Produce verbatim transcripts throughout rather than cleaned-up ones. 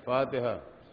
فاتحہ.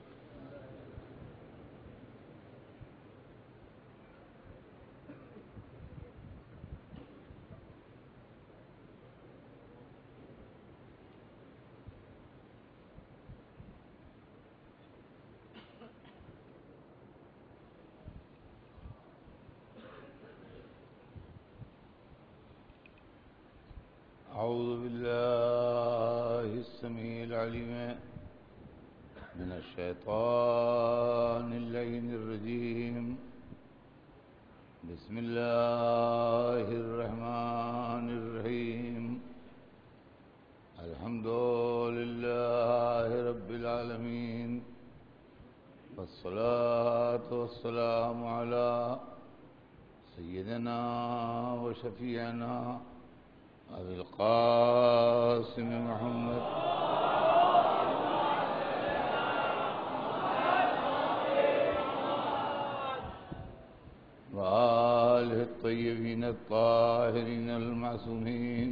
أعوذ بالله السميع العليم من الشيطان اللعين الرجيم. بسم الله الرحمن الرحيم. الحمد لله رب العالمين، والصلاة والسلام على سيدنا وشفيعنا أبي القاسم محمد وآله الطيبين الطاهرين المعصومين،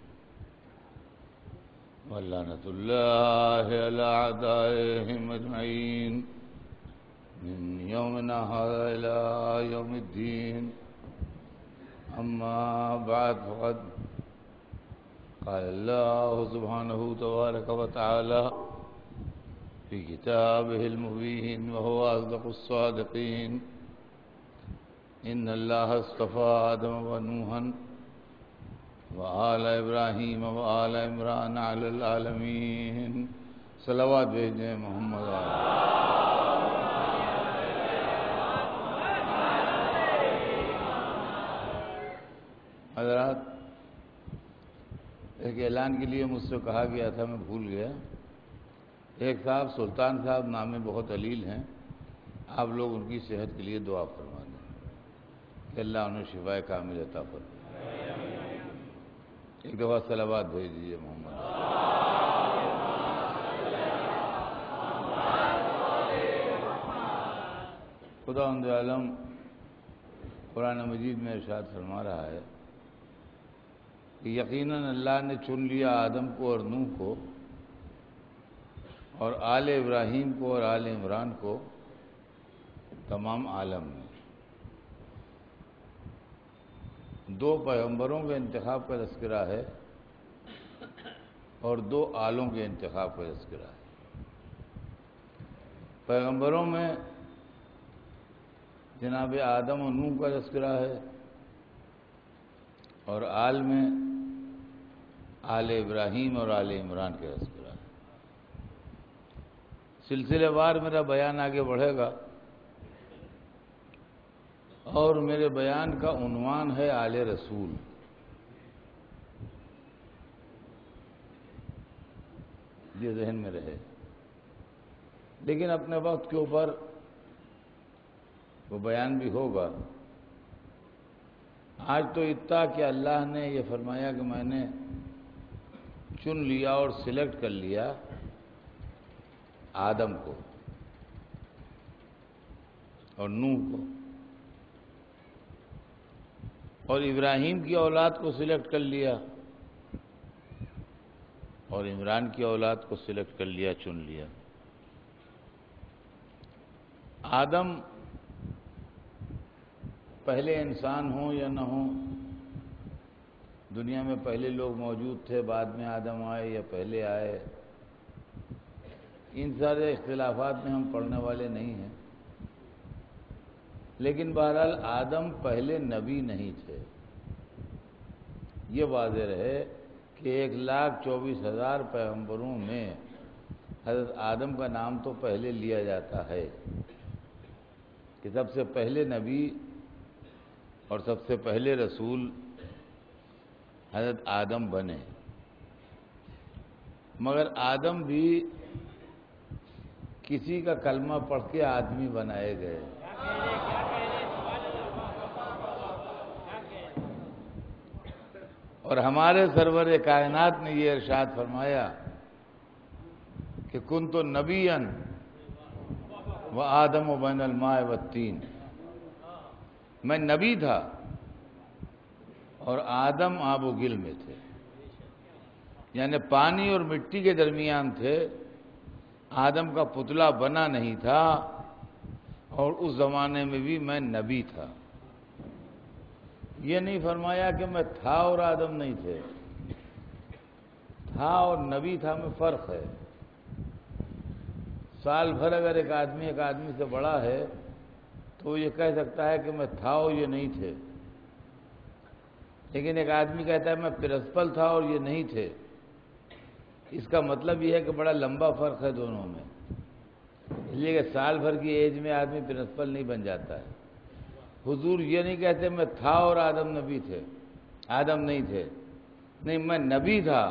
ولعنة الله على أعدائهم أجمعين من يومنا هذا إلى يوم الدين. أما بعد، فقد قال الله سبحانه تبارك وتعالى في كتابه المبين وهو أصدق الصادقين: إن الله اصطفى آدم ونوحا وآل إبراهيم وآل عمران على العالمين. صلوات بھیجیں محمد آل. حضرات، ایک اعلان کے لیے مجھ سے کہا گیا تھا، میں بھول گیا. ایک صاحب سلطان صاحب نام میں بہت علیل ہیں، آپ لوگ ان کی صحت کے لیے دعا فرما دیں کہ اللہ انہیں شفائے کامل عطا فرمائے. ایک دفعہ صلوات بھیج دیجیے محمد. خداوند عالم قرآن مجید میں ارشاد فرما رہا ہے کہ یقیناً اللہ نے چن لیا آدم کو اور نوح کو اور آل ابراہیم کو اور آل عمران کو تمام عالم میں. دو پیغمبروں کے انتخاب کا تذکرہ ہے اور دو آلوں کے انتخاب کا تذکرہ ہے. پیغمبروں میں جناب آدم و نوح کا تذکرہ ہے اور آل میں آل ابراہیم اور آل عمران کا تذکرہ ہے. سلسلے وار میرا بیان آگے بڑھے گا اور میرے بیان کا عنوان ہے آل رسول. یہ ذہن میں رہے، لیکن اپنے وقت کے اوپر وہ بیان بھی ہوگا. آج تو اتنا کہ اللہ نے یہ فرمایا کہ میں نے چن لیا اور سلیکٹ کر لیا آدم کو اور نوح کو، اور ابراہیم کی اولاد کو سلیکٹ کر لیا اور عمران کی اولاد کو سلیکٹ کر لیا، چن لیا. آدم پہلے انسان ہوں یا نہ ہوں، دنیا میں پہلے لوگ موجود تھے، بعد میں آدم آئے یا پہلے آئے، ان سارے اختلافات میں ہم پڑھنے والے نہیں ہیں. لیکن بہرحال آدم پہلے نبی نہیں تھے. یہ واضح رہے کہ ایک لاکھ چوبیس ہزار پیغمبروں میں حضرت آدم کا نام تو پہلے لیا جاتا ہے کہ سب سے پہلے نبی اور سب سے پہلے رسول حضرت آدم بنے. مگر آدم بھی کسی کا کلمہ پڑھ کے آدمی بنائے گئے. اور ہمارے سرور کائنات نے یہ ارشاد فرمایا کہ کنت نبیًا و آدم و بین الماء والتین. میں نبی تھا اور آدم آب و گل میں تھے، یعنی پانی اور مٹی کے درمیان تھے. آدم کا پتلا بنا نہیں تھا، اور اس زمانے میں بھی میں نبی تھا۔ یہ نہیں فرمایا کہ میں تھا اور آدم نہیں تھے، تھا اور نبی تھا میں فرق ہے۔ سال بھر اگر ایک آدمی ایک آدمی سے بڑا ہے تو یہ کہہ سکتا ہے کہ میں تھا اور یہ نہیں تھے، لیکن ایک آدمی کہتا ہے میں پرنسپل تھا اور یہ نہیں تھے، اس کا مطلب یہ ہے کہ بڑا لمبا فرق ہے دونوں میں، اس لیے کہ سال بھر کی ایج میں آدمی پرنسپل نہیں بن جاتا ہے۔ حضور یہ نہیں کہتے میں تھا اور آدم نبی تھے، آدم نہیں تھے، نہیں میں نبی تھا۔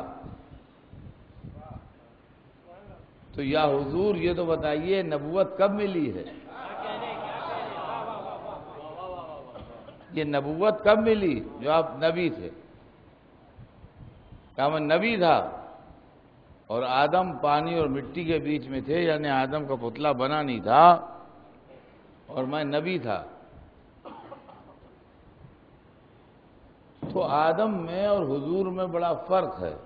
تو یا حضور یہ تو بتائیے نبوت کب ملی ہے؟ یہ نبوت کب ملی جو آپ نبی تھے؟ کہا میں نبی تھا اور آدم پانی اور مٹی کے بیچ میں تھے، یعنی آدم کا پتلا بنا نہیں تھا اور میں نبی تھا۔ تو آدم میں اور حضور میں بڑا فرق ہے۔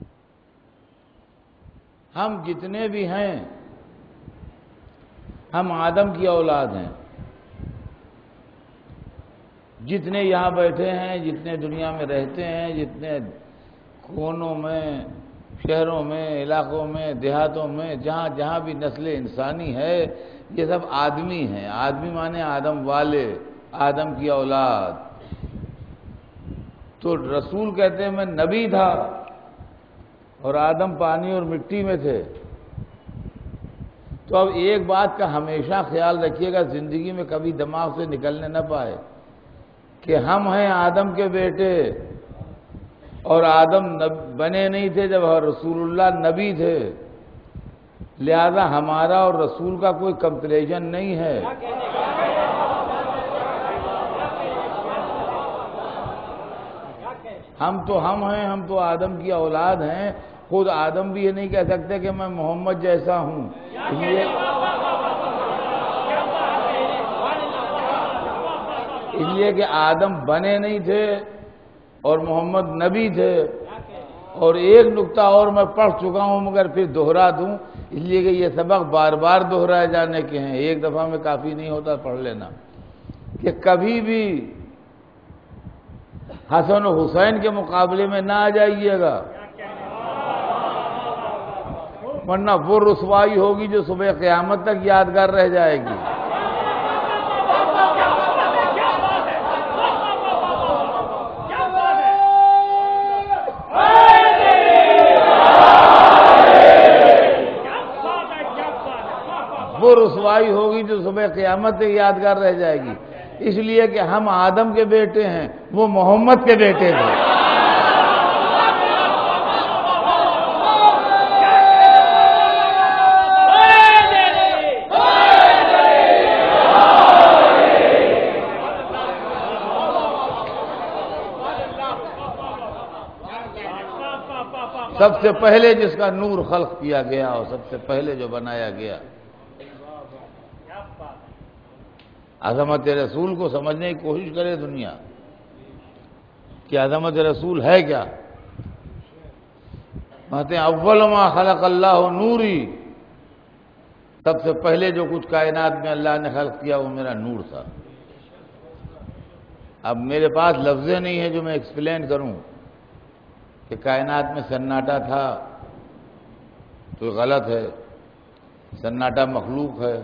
ہم جتنے بھی ہیں ہم آدم کی اولاد ہیں، جتنے یہاں بیٹھے ہیں، جتنے دنیا میں رہتے ہیں، جتنے کونوں میں، شہروں میں، علاقوں میں، دیہاتوں میں، جہاں جہاں بھی نسل انسانی ہے، یہ سب آدمی ہیں۔ آدمی مانے آدم والے، آدم کی اولاد۔ تو رسول کہتے ہیں میں نبی تھا اور آدم پانی اور مٹی میں تھے۔ تو اب ایک بات کا ہمیشہ خیال رکھیے گا، زندگی میں کبھی دماغ سے نکلنے نہ پائے کہ ہم ہیں آدم کے بیٹے اور آدم بنے نہیں تھے جب رسول اللہ نبی تھے، لہذا ہمارا اور رسول کا کوئی کمپیریزن نہیں ہے۔ ہم تو ہم ہیں، ہم تو آدم کی اولاد ہیں۔ خود آدم بھی یہ نہیں کہہ سکتے کہ میں محمد جیسا ہوں، اس لیے اس لیے کہ آدم بنے نہیں تھے اور محمد نبی تھے۔ اور ایک نقطہ اور میں پڑھ چکا ہوں مگر پھر دہرا دوں، اس لیے کہ یہ سبق بار بار دہرائے جانے کے ہیں، ایک دفعہ میں کافی نہیں ہوتا پڑھ لینا، کہ کبھی بھی حسن و حسین کے مقابلے میں نہ آ جائیے گا، ورنہ وہ رسوائی ہوگی جو صبح قیامت تک یادگار رہ جائے گی۔ وہ رسوائی ہوگی جو صبح قیامت تک یادگار رہ جائے گی، اس لیے کہ ہم آدم کے بیٹے ہیں، وہ محمد کے بیٹے تھے۔ سب سے پہلے جس کا نور خلق کیا گیا اور سب سے پہلے جو بنایا گیا، عظمت رسول کو سمجھنے کی کوشش کرے دنیا کہ عظمت رسول ہے کیا۔ کہتے ہیں اول ما خلق اللہ نوری، سب سے پہلے جو کچھ کائنات میں اللہ نے خلق کیا وہ میرا نور تھا۔ اب میرے پاس لفظیں نہیں ہیں جو میں ایکسپلین کروں کہ کائنات میں سناٹا تھا تو غلط ہے، سناٹا مخلوق ہے۔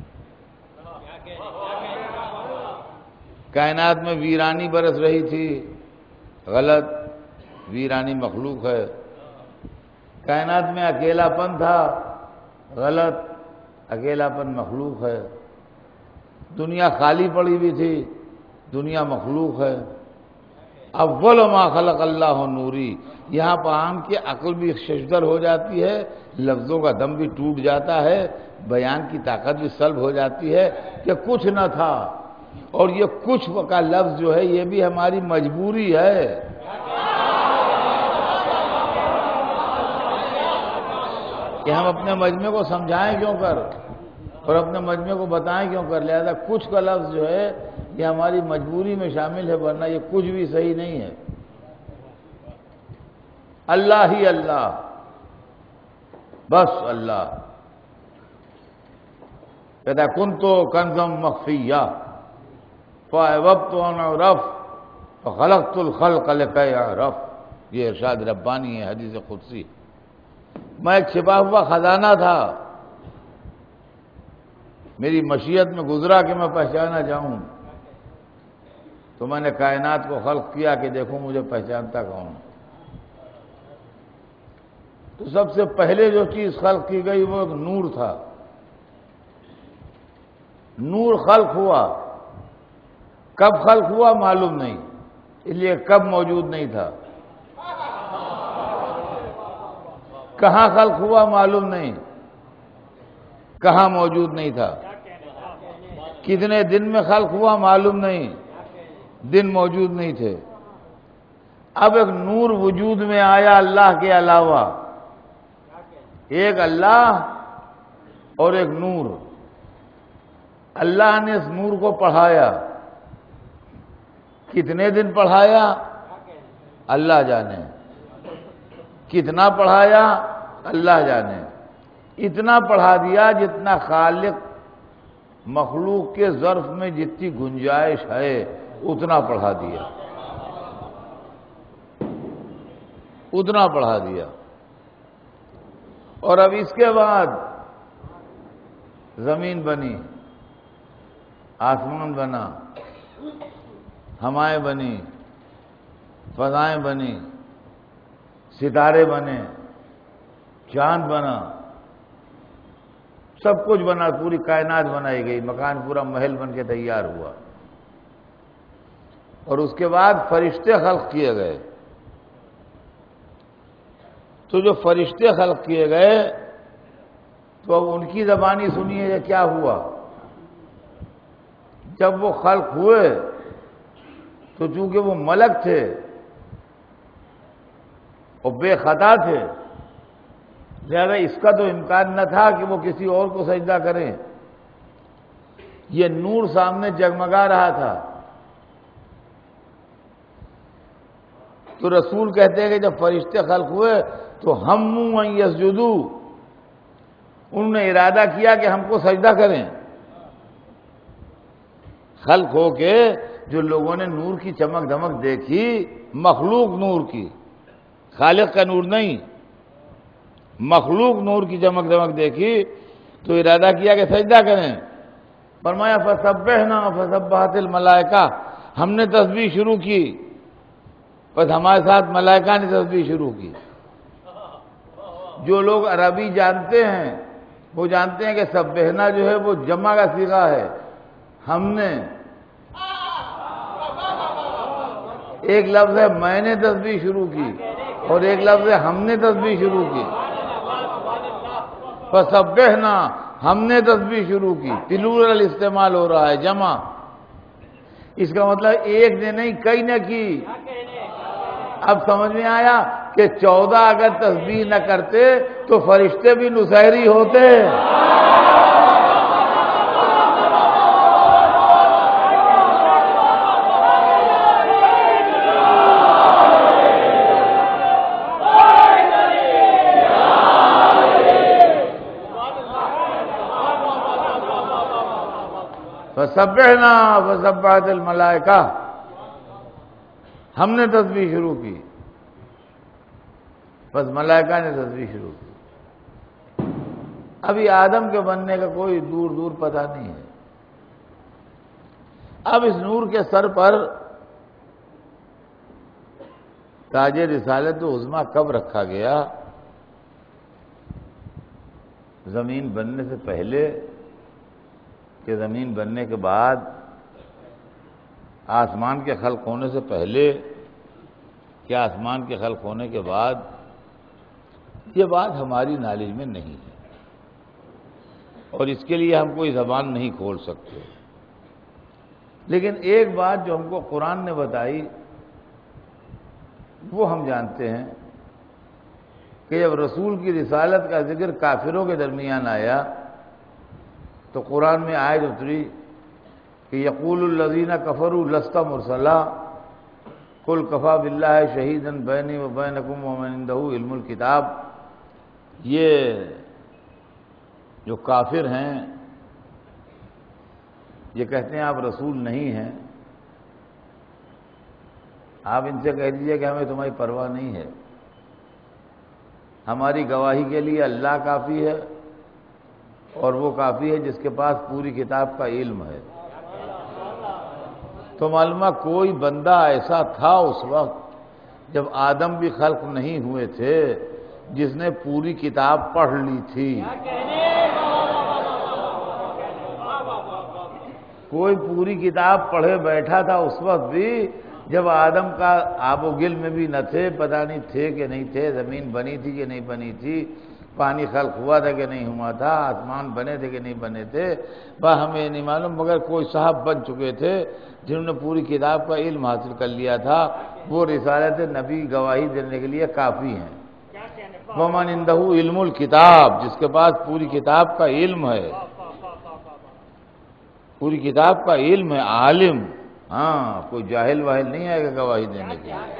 کائنات میں ویرانی برس رہی تھی، غلط، ویرانی مخلوق ہے۔ کائنات میں اکیلا پن تھا، غلط، اکیلا پن مخلوق ہے۔ دنیا خالی پڑی ہوئی تھی، دنیا مخلوق ہے۔ اول ما خلق اللہ نوری، یہاں پر عام کی عقل بھی ششدر ہو جاتی ہے، لفظوں کا دم بھی ٹوٹ جاتا ہے، بیان کی طاقت بھی سلب ہو جاتی ہے کہ کچھ نہ تھا۔ اور یہ کچھ کا لفظ جو ہے یہ بھی ہماری مجبوری ہے۔ کہ ہم اپنے مجمع کو سمجھائیں کیوں کر اور اپنے مجمع کو بتائیں کیوں کر، لہذا کچھ کا لفظ جو ہے یہ ہماری مجبوری میں شامل ہے، ورنہ یہ کچھ بھی صحیح نہیں ہے۔ اللہ ہی اللہ، بس اللہ، کہتا ہے کن تو کنزم مخفیہ فَأَحْبَبْتُ أَنْ أُعْرَفَ فَخَلَقْتُ الْخَلْقَ لِكَيْ أَعْرَفَ، یہ ارشاد ربانی ہے، حدیث قدسی۔ میں ایک چھپا ہوا خزانہ تھا، میری مشیت میں گزرا کہ میں پہچانا جاؤں، تو میں نے کائنات کو خلق کیا کہ دیکھوں مجھے پہچانتا کون۔ تو سب سے پہلے جو چیز خلق کی گئی وہ ایک نور تھا۔ نور خلق ہوا، کب خلق ہوا معلوم نہیں، اس لیے کب موجود نہیں تھا۔ کہاں خلق ہوا معلوم نہیں، کہاں موجود نہیں تھا۔ کتنے دن میں خلق ہوا معلوم نہیں، دن موجود نہیں تھے۔ اب ایک نور وجود میں آیا اللہ کے علاوہ، ایک اللہ اور ایک نور۔ اللہ نے اس نور کو پڑھایا، کتنے دن پڑھایا اللہ جانے، کتنا پڑھایا اللہ جانے۔ اتنا پڑھا دیا جتنا خالق مخلوق کے ظرف میں جتنی گنجائش ہے اتنا پڑھا دیا، اتنا پڑھا دیا۔ اور اب اس کے بعد زمین بنی، آسمان بنا، ہوائیں بنی، فضائیں بنی، ستارے بنے، چاند بنا، سب کچھ بنا، پوری کائنات بنائی گئی، مکان پورا محل بن کے تیار ہوا۔ اور اس کے بعد فرشتے خلق کیے گئے۔ تو جو فرشتے خلق کیے گئے تو اب ان کی زبانی سنیے یہ کیا ہوا۔ جب وہ خلق ہوئے تو چونکہ وہ ملک تھے اور بے خطا تھے، لہذا اس کا تو امکان نہ تھا کہ وہ کسی اور کو سجدہ کریں۔ یہ نور سامنے جگمگا رہا تھا۔ تو رسول کہتے ہیں کہ جب فرشتے خلق ہوئے تو ہمّوا ان یسجدوا، انہوں نے ارادہ کیا کہ ہم کو سجدہ کریں۔ خلق ہو کے جو لوگوں نے نور کی چمک دمک دیکھی، مخلوق نور کی، خالق کا نور نہیں، مخلوق نور کی چمک دمک دیکھی تو ارادہ کیا کہ سجدہ کریں۔ فرمایا فسبحنا فسبحت الملائکہ، ہم نے تسبیح شروع کی، بس ہمارے ساتھ ملائکہ نے تسبیح شروع کی۔ جو لوگ عربی جانتے ہیں وہ جانتے ہیں کہ سبحنا جو ہے وہ جمع کا صیغہ ہے۔ ہم نے، ایک لفظ ہے میں نے تسبیح شروع کی اور ایک لفظ ہے ہم نے تسبیح شروع کی۔ فسبحنا، ہم نے تسبیح شروع کی، پلورل استعمال ہو رہا ہے، جمع۔ اس کا مطلب ایک نے نہیں کئی نے کی۔ اب سمجھ میں آیا کہ چودہ اگر تسبیح نہ کرتے تو فرشتے بھی نصیری ہوتے۔ فسبحنا فسبحت الملائکہ، ہم نے تسبیح شروع کی، بس ملائکہ نے تسبیح شروع کی۔ ابھی آدم کے بننے کا کوئی دور دور پتہ نہیں ہے۔ اب اس نور کے سر پر تاج رسالت عظمیٰ کب رکھا گیا؟ زمین بننے سے پہلے کہ زمین بننے کے بعد، آسمان کے خلق ہونے سے پہلے کہ آسمان کے خلق ہونے کے بعد، یہ بات ہماری نالج میں نہیں ہے اور اس کے لیے ہم کوئی زبان نہیں کھول سکتے۔ لیکن ایک بات جو ہم کو قرآن نے بتائی وہ ہم جانتے ہیں کہ جب رسول کی رسالت کا ذکر کافروں کے درمیان آیا تو قرآن میں آیت اتری کہ یقول الذین کفروا لست مرسلا قل کفی باللہ شہیدا بینی و بینکم ومن عندہ علم الکتاب۔ یہ جو کافر ہیں یہ کہتے ہیں آپ رسول نہیں ہیں، آپ ان سے کہہ دیجئے کہ ہمیں تمہاری پرواہ نہیں ہے، ہماری گواہی کے لیے اللہ کافی ہے اور وہ کافی ہے جس کے پاس پوری کتاب کا علم ہے۔ تو معلومہ کوئی بندہ ایسا تھا اس وقت جب آدم بھی خلق نہیں ہوئے تھے جس نے پوری کتاب پڑھ لی تھی۔ کوئی پوری کتاب پڑھے بیٹھا تھا اس وقت بھی جب آدم کا آب و گل میں بھی نہ تھے، پتہ نہیں تھے کہ نہیں تھے، زمین بنی تھی کہ نہیں بنی تھی، پانی خلق ہوا تھا کہ نہیں ہوا تھا، آسمان بنے تھے کہ نہیں بنے تھے، وہ ہمیں نہیں معلوم، مگر کوئی صاحب بن چکے تھے جنہوں نے پوری کتاب کا علم حاصل کر لیا تھا، وہ رسالت نبی گواہی دینے کے لیے کافی ہیں۔ وَمَنْ عِنْدَهُ عِلْمُ الْكِتاب، جس کے پاس پوری کتاب کا علم ہے، پوری کتاب کا علم ہے، عالم، ہاں کوئی جاہل واہل نہیں آئے گا گواہی دینے کے لیے،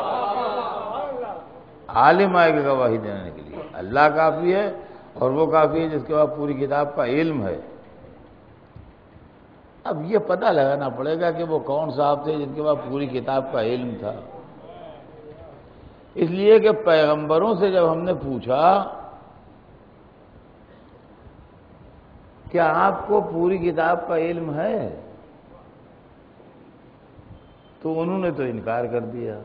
عالم آئے گا گواہی دینے کے لیے۔ اللہ کافی ہے اور وہ کافی ہے جس کے پاس پوری کتاب کا علم ہے۔ اب یہ پتہ لگانا پڑے گا کہ وہ کون صاحب تھے جن کے پاس پوری کتاب کا علم تھا۔ اس لیے کہ پیغمبروں سے جب ہم نے پوچھا کیا آپ کو پوری کتاب کا علم ہے، تو انہوں نے تو انکار کر دیا،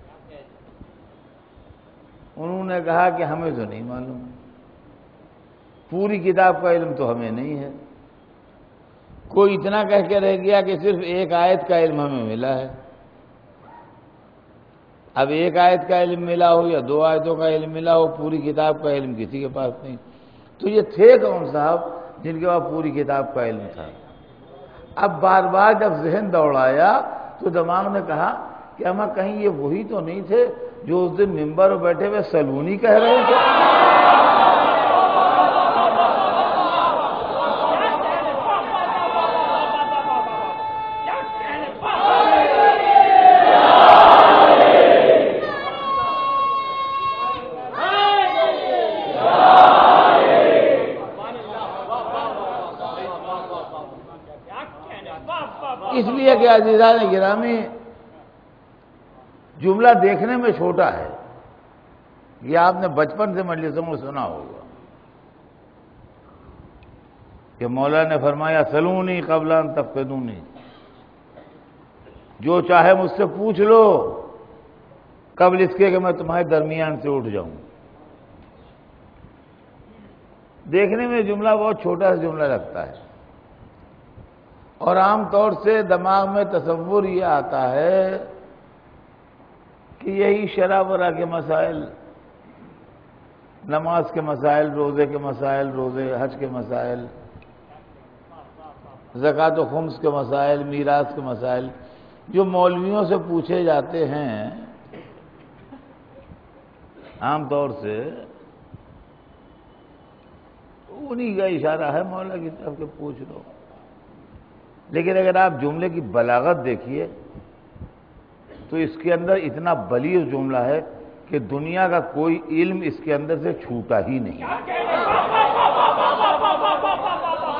انہوں نے کہا کہ ہمیں تو نہیں معلوم، پوری کتاب کا علم تو ہمیں نہیں ہے۔ کوئی اتنا کہہ کے رہ گیا کہ صرف ایک آیت کا علم ہمیں ملا ہے۔ اب ایک آیت کا علم ملا ہو یا دو آیتوں کا علم ملا ہو، پوری کتاب کا علم کسی کے پاس نہیں۔ تو یہ تھے کون صاحب جن کے پاس پوری کتاب کا علم تھا؟ اب بار بار جب ذہن دوڑایا تو دماغ نے کہا کہ اما کہیں یہ وہی تو نہیں تھے جو اس دن ممبر پر بیٹھے ہوئے سلونی کہہ رہے تھے؟ اس لیے کہ عزیزان گرامی جملہ دیکھنے میں چھوٹا ہے، یہ آپ نے بچپن سے مجلسوں میں سنا ہوگا کہ مولا نے فرمایا سلونی قبل ان تفقدونی، جو چاہے مجھ سے پوچھ لو قبل اس کے کہ میں تمہارے درمیان سے اٹھ جاؤں۔ دیکھنے میں جملہ بہت چھوٹا سا جملہ لگتا ہے اور عام طور سے دماغ میں تصور یہ آتا ہے کہ یہی شرع برا کے مسائل، نماز کے مسائل، روزے کے مسائل، روزے حج کے مسائل، زکوٰۃ و خمس کے مسائل، میراث کے مسائل جو مولویوں سے پوچھے جاتے ہیں عام طور سے، انہی کا اشارہ ہے مولا کی طرف کہ پوچھ لو۔ لیکن اگر آپ جملے کی بلاغت دیکھیے تو اس کے اندر اتنا بلیغ جملہ ہے کہ دنیا کا کوئی علم اس کے اندر سے چھوٹا ہی نہیں۔